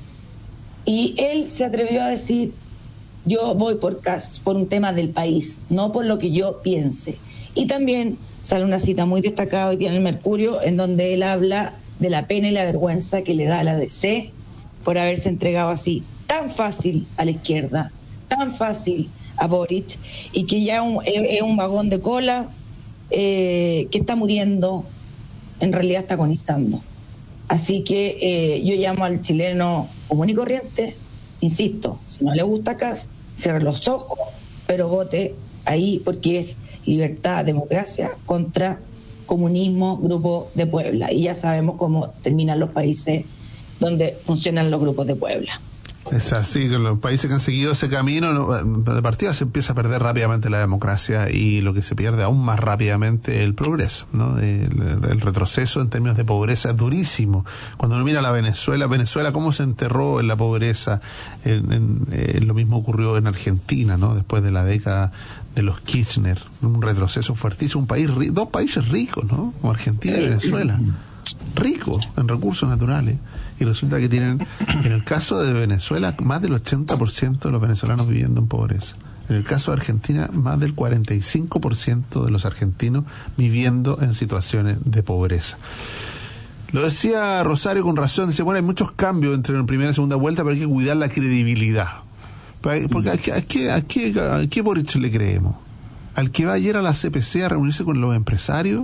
y él se atrevió a decir, yo voy por Kast, por un tema del país, no por lo que yo piense. Y también sale una cita muy destacada hoy día en el Mercurio, en donde él habla de la pena y la vergüenza que le da a la D C por haberse entregado así tan fácil a la izquierda, tan fácil a Boric, y que ya un, es, es un vagón de cola eh, que está muriendo, en realidad está agonizando. Así que eh, yo llamo al chileno común y corriente, insisto, si no le gusta Kast, cierre los ojos, pero vote ahí, porque es libertad, democracia contra comunismo, Grupo de Puebla, y ya sabemos cómo terminan los países donde funcionan los grupos de Puebla. Es así, que los países que han seguido ese camino, de partida se empieza a perder rápidamente la democracia, y lo que se pierde aún más rápidamente el progreso, ¿no? El, el retroceso en términos de pobreza es durísimo. Cuando uno mira a la Venezuela, Venezuela cómo se enterró en la pobreza, en, en, en, lo mismo ocurrió en Argentina, ¿no? Después de la década de los Kirchner, un retroceso fuertísimo, un país, dos países ricos, ¿no? Como Argentina y Venezuela, ricos en recursos naturales, y resulta que tienen, en el caso de Venezuela, más del ochenta por ciento de los venezolanos viviendo en pobreza. En el caso de Argentina, más del cuarenta y cinco por ciento de los argentinos viviendo en situaciones de pobreza. Lo decía Rosario con razón, dice, bueno, hay muchos cambios entre la primera y segunda vuelta, pero hay que cuidar la credibilidad. Porque ¿a qué, a qué, a qué, a qué Boric le creemos? ¿Al que va ayer a la C P C a reunirse con los empresarios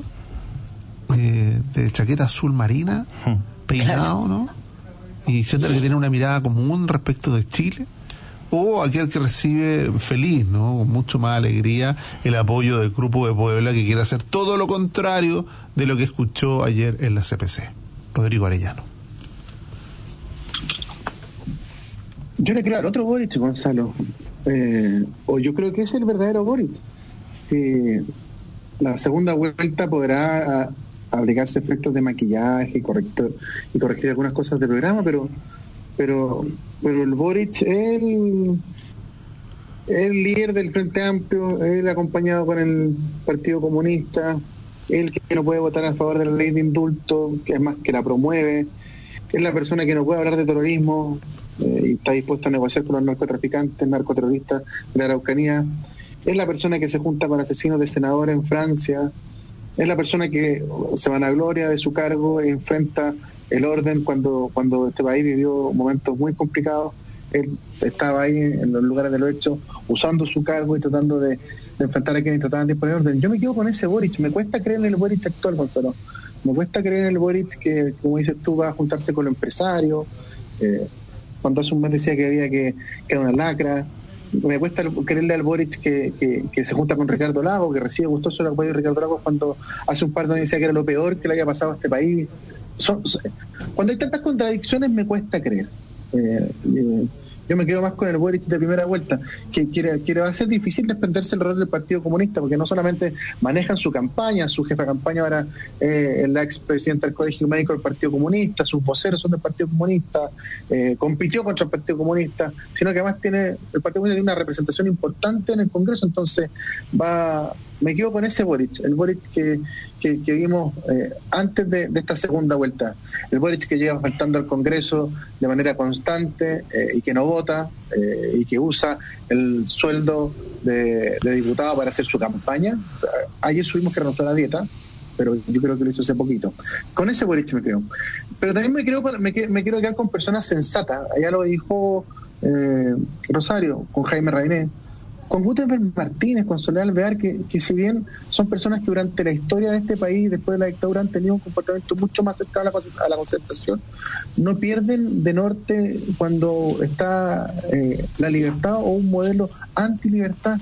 eh, de chaqueta azul marina, peinado, ¿no? Y diciendo que tiene una mirada común respecto de Chile? o aquel que recibe feliz, ¿no? Con mucho más alegría el apoyo del Grupo de Puebla, que quiere hacer todo lo contrario de lo que escuchó ayer en la C P C. Rodrigo Arellano. Yo le creo al otro Boric, Gonzalo. Eh, o yo creo que es el verdadero Boric. Eh, la segunda vuelta podrá a, aplicarse efectos de maquillaje y, corrector, y corregir algunas cosas del programa, pero pero pero el Boric es el, el líder del Frente Amplio, él acompañado con el Partido Comunista, él que no puede votar a favor de la ley de indulto, que es más que la promueve, es la persona que no puede hablar de terrorismo, eh, y está dispuesto a negociar con los narcotraficantes, narcoterroristas de la Araucanía, es la persona que se junta con asesinos de senadores en Francia, es la persona que se vanagloria de su cargo e enfrenta el orden cuando, cuando este país vivió momentos muy complicados. Él estaba ahí en los lugares de los hechos usando su cargo y tratando de, de enfrentar a quienes trataban de imponer orden. Yo me quedo con ese Boric, me cuesta creer en el Boric actual, Gonzalo. Me cuesta creer en el Boric que, como dices tú, va a juntarse con los empresarios. Eh, cuando hace un mes decía que había que, que era una lacra. Me cuesta creerle al Boric que, que, que se junta con Ricardo Lagos, que recibe gustoso el apoyo de Ricardo Lagos cuando hace un par de años decía que era lo peor que le haya pasado a este país. Son, son, cuando hay tantas contradicciones me cuesta creer. Eh, eh, yo me quedo más con el Boric de primera vuelta, que quiere, quiere va a ser difícil desprenderse el rol del Partido Comunista, porque no solamente manejan su campaña, su jefa de campaña ahora eh, la expresidenta del Colegio Médico del Partido Comunista, sus voceros son del Partido Comunista, eh, compitió contra el Partido Comunista, sino que además tiene el Partido Comunista tiene una representación importante en el Congreso, entonces va me quedo con ese Boric, el Boric que, que, que vimos eh, antes de, de esta segunda vuelta, el Boric que llega faltando al Congreso de manera constante eh, y que no vota eh, y que usa el sueldo de, de diputado para hacer su campaña. Ayer subimos que renunció a la dieta, pero yo creo que lo hizo hace poquito. Con ese Boric me creo. Pero también me creo me, me quiero quedar con personas sensatas. Allá lo dijo eh, Rosario, con Jaime Rainé, con Gutenberg Martínez, con Soledad Alvear, que, que si bien son personas que durante la historia de este país, después de la dictadura, han tenido un comportamiento mucho más cercano a la, a la concertación, no pierden de norte cuando está eh, la libertad o un modelo anti-libertad.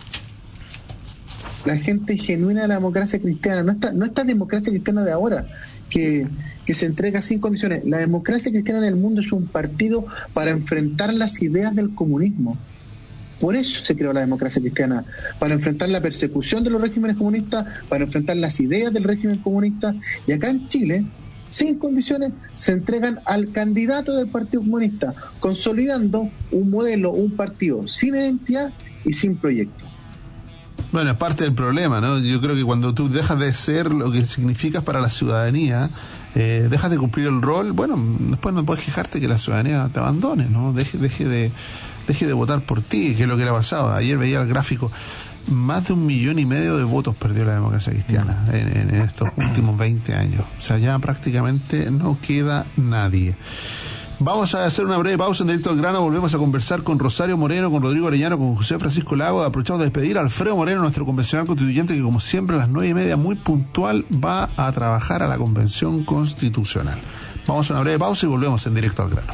La gente genuina de la democracia cristiana, no esta, no esta democracia cristiana de ahora, que, que se entrega sin condiciones. La democracia cristiana en el mundo es un partido para enfrentar las ideas del comunismo. Por eso se creó la democracia cristiana, para enfrentar la persecución de los regímenes comunistas, para enfrentar las ideas del régimen comunista. Y acá en Chile, sin condiciones, se entregan al candidato del Partido Comunista, consolidando un modelo, un partido sin identidad y sin proyecto. Bueno, es parte del problema, ¿no? Yo creo que cuando tú dejas de ser lo que significas para la ciudadanía, eh, dejas de cumplir el rol, bueno, después no puedes quejarte que la ciudadanía te abandone, ¿no? Deje, deje de... deje de votar por ti, que es lo que le ha pasado. Ayer veía el gráfico, más de un millón y medio de votos perdió la democracia cristiana en, en estos últimos veinte años. O sea, ya prácticamente no queda nadie. Vamos a hacer una breve pausa en Directo al Grano. Volvemos a conversar con Rosario Moreno, con Rodrigo Arellano, con José Francisco Lago. Aprovechamos de despedir a Alfredo Moreno, nuestro convencional constituyente, que como siempre a las nueve y media, muy puntual, va a trabajar a la Convención Constitucional. Vamos a una breve pausa y volvemos en Directo al Grano.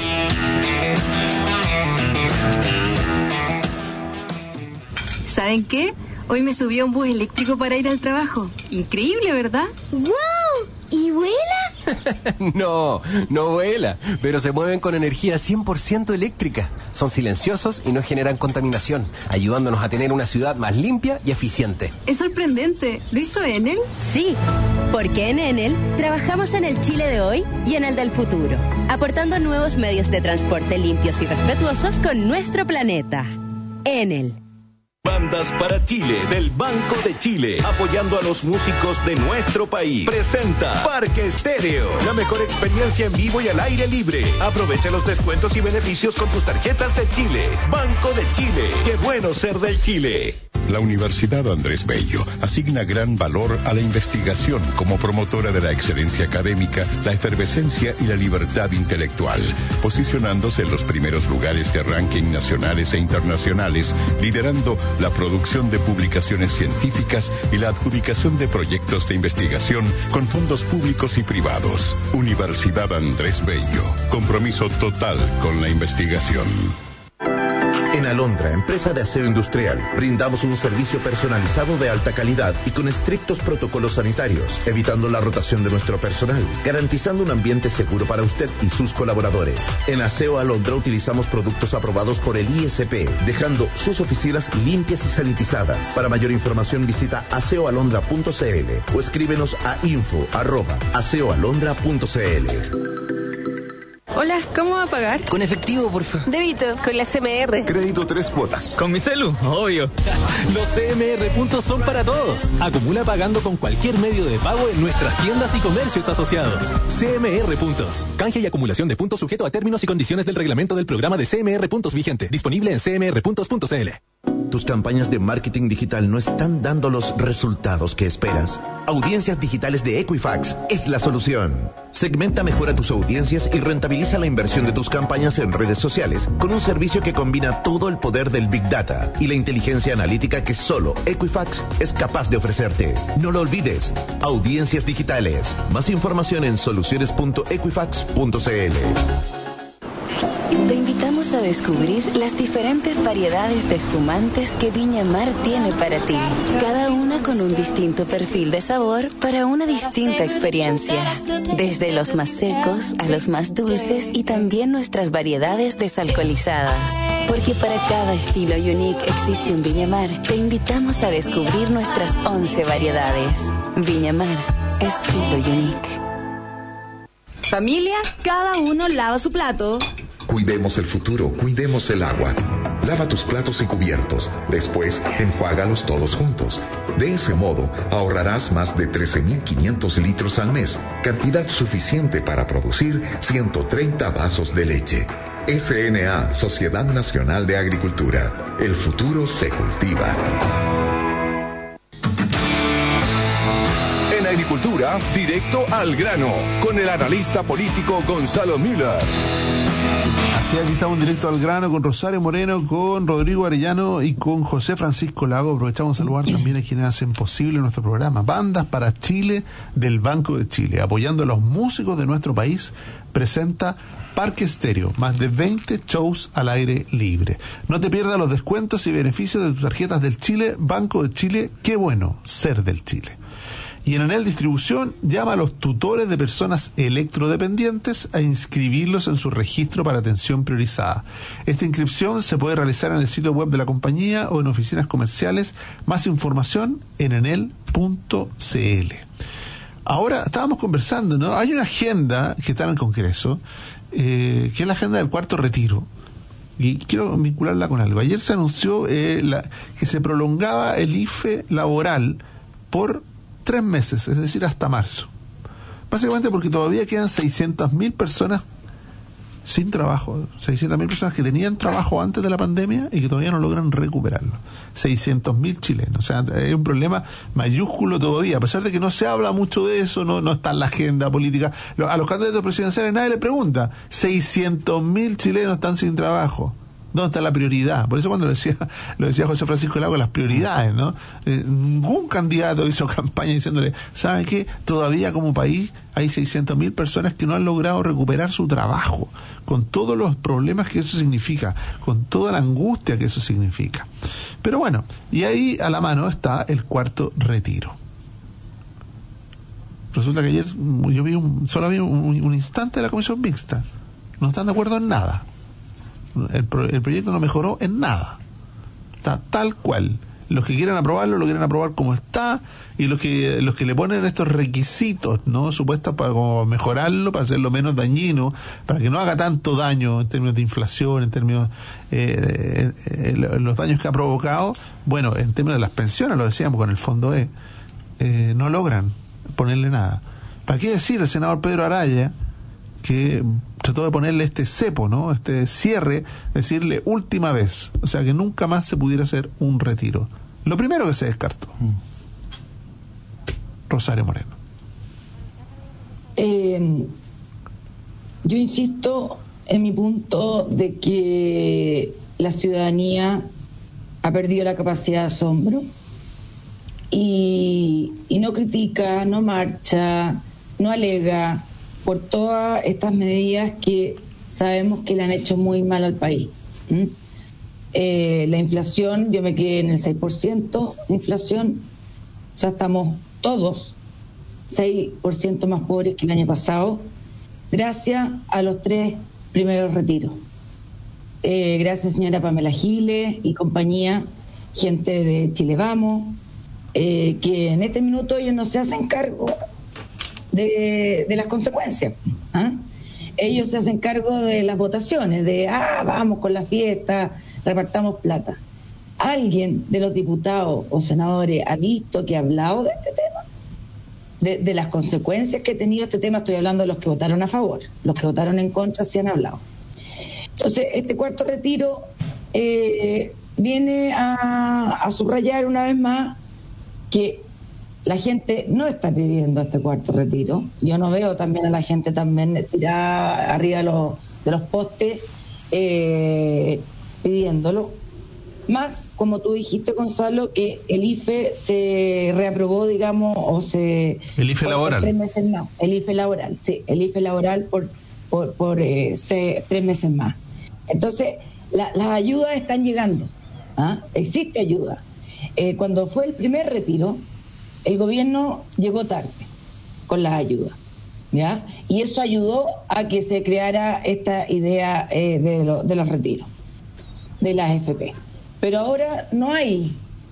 ¿Saben qué? Hoy me subí a un bus eléctrico para ir al trabajo. Increíble, ¿verdad? ¡Wow! ¿Y vuela? No, no vuela, pero se mueven con energía cien por ciento eléctrica. Son silenciosos y no generan contaminación, ayudándonos a tener una ciudad más limpia y eficiente. Es sorprendente. ¿Lo hizo Enel? Sí, porque en Enel trabajamos en el Chile de hoy y en el del futuro, aportando nuevos medios de transporte limpios y respetuosos con nuestro planeta. Enel. Bandas para Chile del Banco de Chile, apoyando a los músicos de nuestro país. Presenta Parque Estéreo, la mejor experiencia en vivo y al aire libre. Aprovecha los descuentos y beneficios con tus tarjetas de Chile. Banco de Chile, qué bueno ser del Chile. La Universidad Andrés Bello asigna gran valor a la investigación como promotora de la excelencia académica, la efervescencia y la libertad intelectual, posicionándose en los primeros lugares de ranking nacionales e internacionales, liderando la producción de publicaciones científicas y la adjudicación de proyectos de investigación con fondos públicos y privados. Universidad Andrés Bello, compromiso total con la investigación. En Alondra, empresa de aseo industrial, brindamos un servicio personalizado de alta calidad y con estrictos protocolos sanitarios, evitando la rotación de nuestro personal, garantizando un ambiente seguro para usted y sus colaboradores. En Aseo Alondra utilizamos productos aprobados por el I S P, dejando sus oficinas limpias y sanitizadas. Para mayor información visita aseo alondra punto c l o escríbenos a info arroba aseo alondra punto c l. Hola, ¿cómo va a pagar? Con efectivo, porfa. Débito, con la C M R. Crédito tres cuotas. Con mi celu, obvio. Los C M R puntos son para todos. Acumula pagando con cualquier medio de pago en nuestras tiendas y comercios asociados. C M R puntos. Canje y acumulación de puntos sujeto a términos y condiciones del reglamento del programa de C M R puntos vigente. Disponible en c m r puntos punto c l. ¿Tus campañas de marketing digital no están dando los resultados que esperas? Audiencias digitales de Equifax es la solución. Segmenta mejor a tus audiencias y rentabiliza la inversión de tus campañas en redes sociales con un servicio que combina todo el poder del Big Data y la inteligencia analítica que solo Equifax es capaz de ofrecerte. No lo olvides. Audiencias digitales. Más información en soluciones punto equifax punto c l. Te invitamos a descubrir las diferentes variedades de espumantes que Viña Mar tiene para ti. Cada una con un distinto perfil de sabor para una distinta experiencia. Desde los más secos a los más dulces y también nuestras variedades desalcoholizadas. Porque para cada estilo unique existe un Viña Mar. Te invitamos a descubrir nuestras once variedades. Viña Mar, estilo unique. Familia, cada uno lava su plato. Cuidemos el futuro, cuidemos el agua. Lava tus platos y cubiertos, después enjuágalos todos juntos. De ese modo, ahorrarás más de trece mil quinientos litros al mes, cantidad suficiente para producir ciento treinta vasos de leche. S N A, Sociedad Nacional de Agricultura. El futuro se cultiva. En Agricultura, directo al grano, con el analista político Gonzalo Müller. Así, aquí estamos en directo al grano con Rosario Moreno, con Rodrigo Arellano y con José Francisco Lago. Aprovechamos a saludar también a quienes hacen posible nuestro programa. Bandas para Chile del Banco de Chile, apoyando a los músicos de nuestro país, presenta Parque Estéreo, más de veinte shows al aire libre. No te pierdas los descuentos y beneficios de tus tarjetas del Chile, Banco de Chile. Qué bueno ser del Chile. Y en Enel Distribución llama a los tutores de personas electrodependientes a inscribirlos en su registro para atención priorizada. Esta inscripción se puede realizar en el sitio web de la compañía o en oficinas comerciales. Más información en enel punto c l. Ahora, estábamos conversando, ¿no? Hay una agenda que está en el Congreso, eh, que es la agenda del cuarto retiro. Y quiero vincularla con algo. Ayer se anunció eh, la, que se prolongaba el I F E laboral por tres meses, es decir, hasta marzo. Básicamente porque todavía quedan seiscientas mil personas sin trabajo, seiscientas mil personas que tenían trabajo antes de la pandemia y que todavía no logran recuperarlo. seiscientos mil chilenos. O sea, es un problema mayúsculo todavía, a pesar de que no se habla mucho de eso, no, no está en la agenda política. A los candidatos presidenciales nadie le pregunta. seiscientos mil chilenos están sin trabajo. ¿Dónde está la prioridad? Por eso cuando lo decía, lo decía José Francisco Lago, las prioridades, ¿no? Eh, ningún candidato hizo campaña diciéndole, ¿sabe qué? Todavía como país hay seiscientas mil personas que no han logrado recuperar su trabajo, con todos los problemas que eso significa, con toda la angustia que eso significa. Pero bueno, y ahí a la mano está el cuarto retiro. Resulta que ayer yo vi un, solo vi un, un instante de la comisión mixta. No están de acuerdo en nada. El, pro, el proyecto no mejoró en nada. Está tal cual. Los que quieren aprobarlo lo quieren aprobar como está, y los que los que le ponen estos requisitos, ¿no? Supuestos para como mejorarlo, para hacerlo menos dañino, para que no haga tanto daño en términos de inflación, en términos eh, eh, eh, los daños que ha provocado. Bueno, en términos de las pensiones, lo decíamos con el Fondo E, eh, no logran ponerle nada. ¿Para qué decir el senador Pedro Araya, que trató de ponerle este cepo, ¿no? Este cierre, decirle última vez, o sea, que nunca más se pudiera hacer un retiro? Lo primero que se descartó. Mm. Rosario Moreno. Eh, yo insisto en mi punto de que la ciudadanía ha perdido la capacidad de asombro y, y no critica, no marcha, no alega por todas estas medidas que sabemos que le han hecho muy mal al país. ¿Mm? Eh, la inflación, yo me quedé en el seis por ciento de inflación, o sea, estamos todos seis por ciento más pobres que el año pasado, gracias a los tres primeros retiros. Eh, gracias, señora Pamela Giles y compañía, gente de Chile Vamos, eh, que en este minuto ellos no se hacen cargo de, de las consecuencias. ¿Ah? Ellos se hacen cargo de las votaciones, de, ah, vamos con la fiesta, repartamos plata. ¿Alguien de los diputados o senadores ha visto que ha hablado de este tema? De, de las consecuencias que ha tenido este tema. Estoy hablando de los que votaron a favor. Los que votaron en contra sí han hablado. Entonces, este cuarto retiro eh, viene a, a subrayar una vez más que la gente no está pidiendo este cuarto retiro. Yo no veo también a la gente también tirada arriba de los, de los postes eh, pidiéndolo. Más, como tú dijiste, Gonzalo, que el I F E se reaprobó, digamos, o se... El I F E laboral. Tres meses más. El I F E laboral, sí. El I F E laboral por, por, por eh, se, tres meses más. Entonces, la, las ayudas están llegando. ¿Ah? Existe ayuda. Eh, cuando fue el primer retiro, el gobierno llegó tarde con las ayudas, ¿ya? Y eso ayudó a que se creara esta idea eh, de, lo, de los retiros, de las A F P. Pero ahora no hay,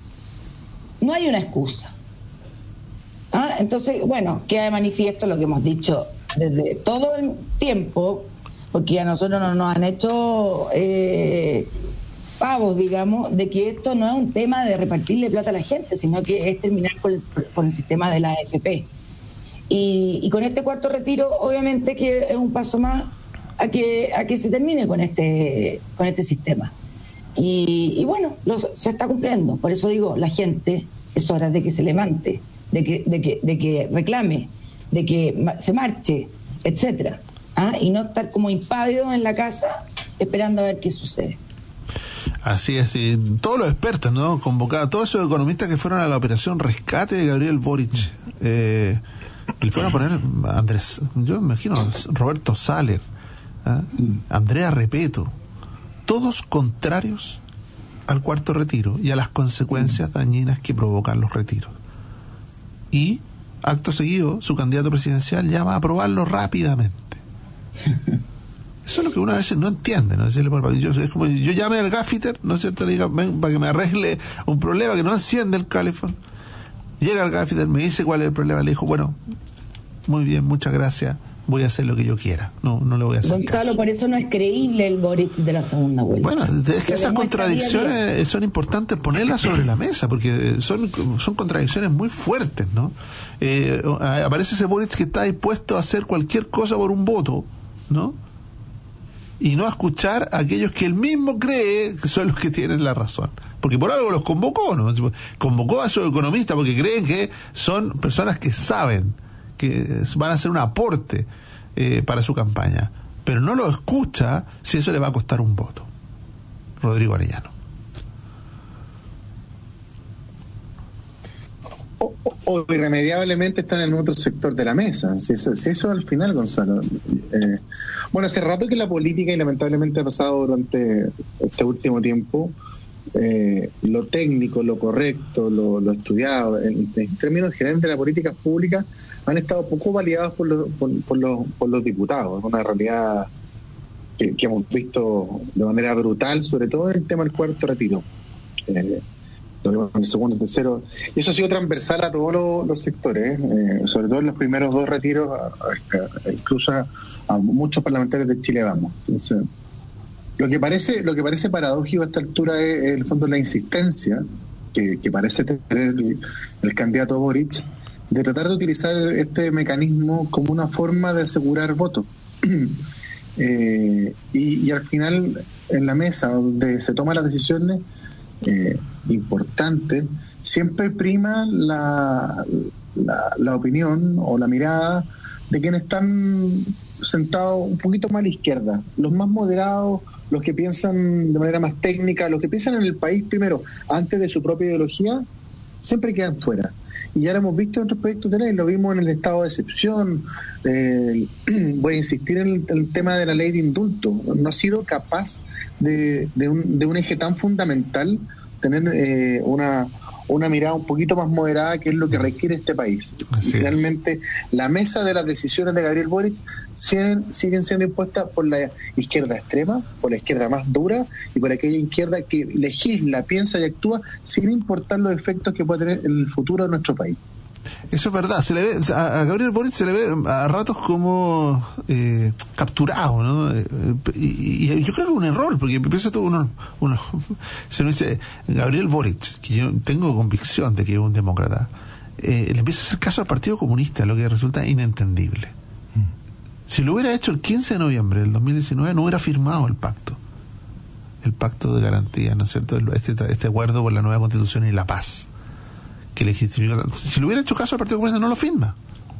no hay una excusa. ¿Ah? Entonces, bueno, queda de manifiesto lo que hemos dicho desde todo el tiempo, porque a nosotros no nos han hecho eh, pavos, digamos, de que esto no es un tema de repartirle plata a la gente, sino que es terminar con el, con el sistema de la A F P. Y, y con este cuarto retiro, obviamente que es un paso más a que a que se termine con este con este sistema. Y, y bueno, lo, se está cumpliendo. Por eso digo, la gente es hora de que se levante, de que de que de que reclame, de que se marche, etcétera. ¿Ah? Y no estar como impávido en la casa esperando a ver qué sucede. Así es, y todos los expertos, ¿no? Convocados, todos esos economistas que fueron a la operación rescate de Gabriel Boric, eh, le fueron a poner Andrés, yo me imagino, Roberto Saller, ¿eh? Andrea Repeto, todos contrarios al cuarto retiro y a las consecuencias dañinas que provocan los retiros. Y, acto seguido, su candidato presidencial llama a aprobarlo rápidamente. Eso es lo que uno a veces no entiende, ¿no? Decirle, yo, es como yo llame al gaffiter, ¿no es cierto? Le diga, ven, para que me arregle un problema, que no enciende el calefón. Llega el gaffiter, me dice cuál es el problema, le dijo, bueno, muy bien, muchas gracias, voy a hacer lo que yo quiera, no no le voy a hacer Gonzalo, caso. Por eso no es creíble el Boric de la segunda vuelta. Bueno, es que esas contradicciones son importantes ponerlas sobre la mesa, porque son, son contradicciones muy fuertes, ¿no? Eh, aparece ese Boric que está dispuesto a hacer cualquier cosa por un voto, ¿no? Y no a escuchar a aquellos que él mismo cree que son los que tienen la razón. Porque por algo los convocó, ¿no? Convocó a esos economistas porque creen que son personas que saben, que van a hacer un aporte eh, para su campaña. Pero no lo escucha si eso le va a costar un voto. Rodrigo Arellano. O, o, o irremediablemente están en otro sector de la mesa. Si eso, si eso al final, Gonzalo. Eh, bueno, hace rato que la política, y lamentablemente ha pasado durante este último tiempo, eh, lo técnico, lo correcto, lo, lo estudiado, en, en términos generales de la política pública, han estado poco validados por los, por, por los, por los diputados. Es una realidad que, que hemos visto de manera brutal, sobre todo en el tema del cuarto retiro. Eh, en el segundo, el tercero, y eso ha sido transversal a todos los, los sectores, eh, sobre todo en los primeros dos retiros, a, a, a, incluso a, a muchos parlamentarios de Chile Vamos. Entonces, lo que parece, lo que parece paradójico a esta altura es, en el fondo, la insistencia que, que parece tener el, el candidato Boric de tratar de utilizar este mecanismo como una forma de asegurar votos. eh, y, y al final, en la mesa donde se toman las decisiones Eh, importante, siempre prima la, la, la opinión o la mirada de quienes están sentados un poquito más a la izquierda, los más moderados, los que piensan de manera más técnica, los que piensan en el país primero, antes de su propia ideología, siempre quedan fuera. y ya lo hemos visto en otros proyectos de ley, lo vimos en el estado de excepción. Eh, voy a insistir en el, el tema de la ley de indulto. No ha sido capaz de, de, un, de un eje tan fundamental tener eh, una una mirada un poquito más moderada, que es lo que requiere este país. Y realmente la mesa de las decisiones de Gabriel Boric siguen, siguen siendo impuestas por la izquierda extrema, por la izquierda más dura y por aquella izquierda que legisla, piensa y actúa sin importar los efectos que puede tener en el futuro de nuestro país. Eso es verdad, se le ve a Gabriel Boric se le ve a ratos como eh, capturado, ¿no? Eh, y, y yo creo que es un error, porque piensa tú, uno, uno se nos dice Gabriel Boric, que yo tengo convicción de que es un demócrata, eh, le empieza a hacer caso al Partido Comunista, lo que resulta inentendible. Mm. Si lo hubiera hecho el quince de noviembre del dos mil diecinueve, no hubiera firmado el pacto, el pacto de garantía, ¿no es cierto? Este, este acuerdo por la nueva Constitución y la paz. Que legitimió, si le hubiera hecho caso al Partido Comunista, no lo firma.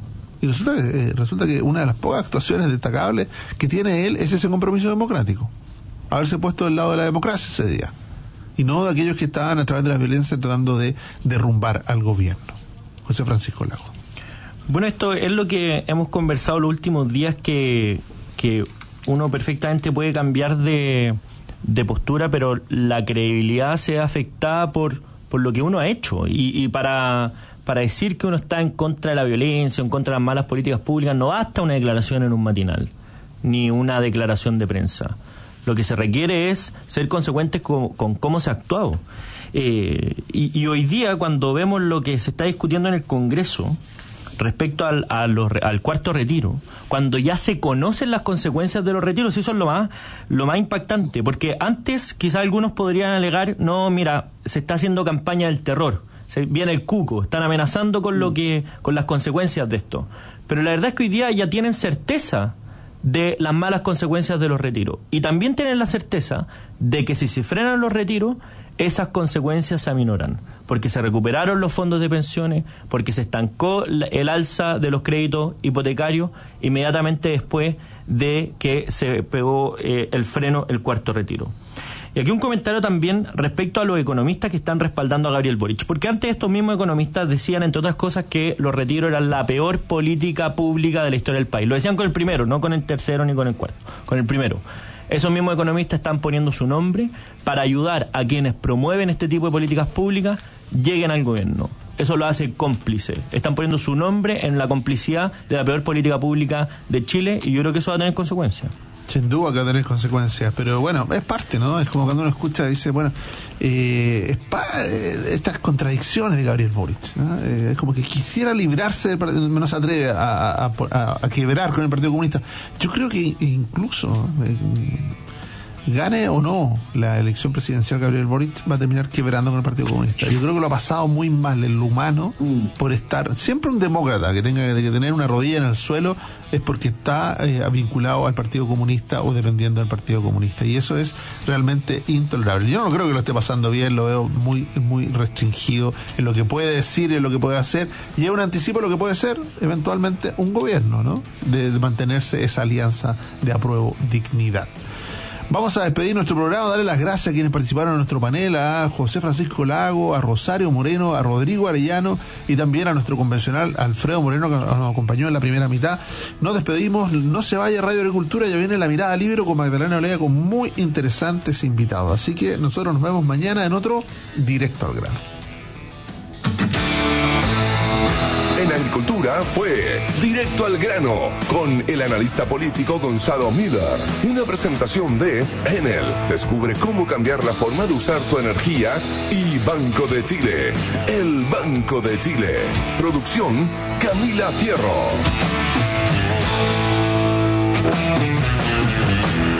Y resulta que, eh, resulta que una de las pocas actuaciones destacables que tiene él es ese compromiso democrático, haberse puesto del lado de la democracia ese día, y no de aquellos que estaban a través de la violencia tratando de derrumbar al gobierno. José Francisco Lago. Bueno, esto es lo que hemos conversado los últimos días, que, que uno perfectamente puede cambiar de, de postura, pero la credibilidad se ve afectada por por lo que uno ha hecho, y, y para, para decir que uno está en contra de la violencia, en contra de las malas políticas públicas, no basta una declaración en un matinal, ni una declaración de prensa. Lo que se requiere es ser consecuentes con, con cómo se ha actuado. Eh, y, y hoy día, cuando vemos lo que se está discutiendo en el Congreso respecto al, a los, al cuarto retiro, cuando ya se conocen las consecuencias de los retiros, eso es lo más, lo más impactante, porque antes quizás algunos podrían alegar, no, mira, se está haciendo campaña del terror, se viene el cuco, están amenazando con lo que, con las consecuencias de esto, pero la verdad es que hoy día ya tienen certeza de las malas consecuencias de los retiros, y también tienen la certeza de que si se frenan los retiros, esas consecuencias se aminoran, porque se recuperaron los fondos de pensiones, porque se estancó el alza de los créditos hipotecarios inmediatamente después de que se pegó eh, el freno, el cuarto retiro. Y aquí un comentario también respecto a los economistas que están respaldando a Gabriel Boric, porque antes estos mismos economistas decían, entre otras cosas, que los retiros eran la peor política pública de la historia del país. Lo decían con el primero, no con el tercero ni con el cuarto, con el primero. Esos mismos economistas están poniendo su nombre para ayudar a quienes promueven este tipo de políticas públicas lleguen al gobierno. Eso lo hace cómplice. Están poniendo su nombre en la complicidad de la peor política pública de Chile, y yo creo que eso va a tener consecuencias. Sin duda que va a tener consecuencias, pero bueno, es parte, ¿no? Es como cuando uno escucha y dice, bueno, eh, es pa- eh, estas contradicciones de Gabriel Boric, ¿no? Eh, es como que quisiera librarse del partido, no se atreve a, a, a, a quebrar con el Partido Comunista. Yo creo que incluso eh, gane o no la elección presidencial, Gabriel Boric va a terminar quebrando con el Partido Comunista. Yo creo que lo ha pasado muy mal en lo humano por estar, siempre un demócrata que tenga que tener una rodilla en el suelo es porque está eh, vinculado al Partido Comunista o dependiendo del Partido Comunista, y eso es realmente intolerable. Yo no creo que lo esté pasando bien, lo veo muy muy restringido en lo que puede decir y en lo que puede hacer, y es un anticipo de lo que puede ser eventualmente un gobierno, ¿no? De, de mantenerse esa alianza de apruebo dignidad. Vamos a despedir nuestro programa, darle las gracias a quienes participaron en nuestro panel, a José Francisco Lago, a Rosario Moreno, a Rodrigo Arellano y también a nuestro convencional Alfredo Moreno, que nos acompañó en la primera mitad. Nos despedimos, no se vaya Radio Agricultura, ya viene La Mirada Libre con Magdalena Olea con muy interesantes invitados. Así que nosotros nos vemos mañana en otro Directo al Grano. En Agricultura fue Directo al Grano con el analista político Gonzalo Miller. Una presentación de Enel. Descubre cómo cambiar la forma de usar tu energía. Y Banco de Chile. El Banco de Chile. Producción Camila Fierro.